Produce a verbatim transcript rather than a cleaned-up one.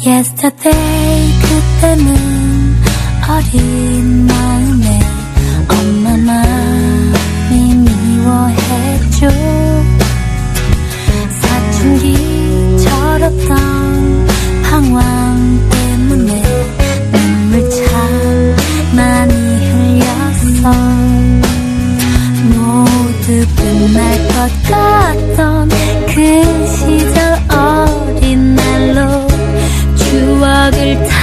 Yesterday 그때는 어린 마음에 엄마 마음이 미워했죠. 사춘기 철었던 방황 때문에 눈물 참 많이 흘렸어. 모두 끝날 것 같던 그 시절 어린 날로 추억을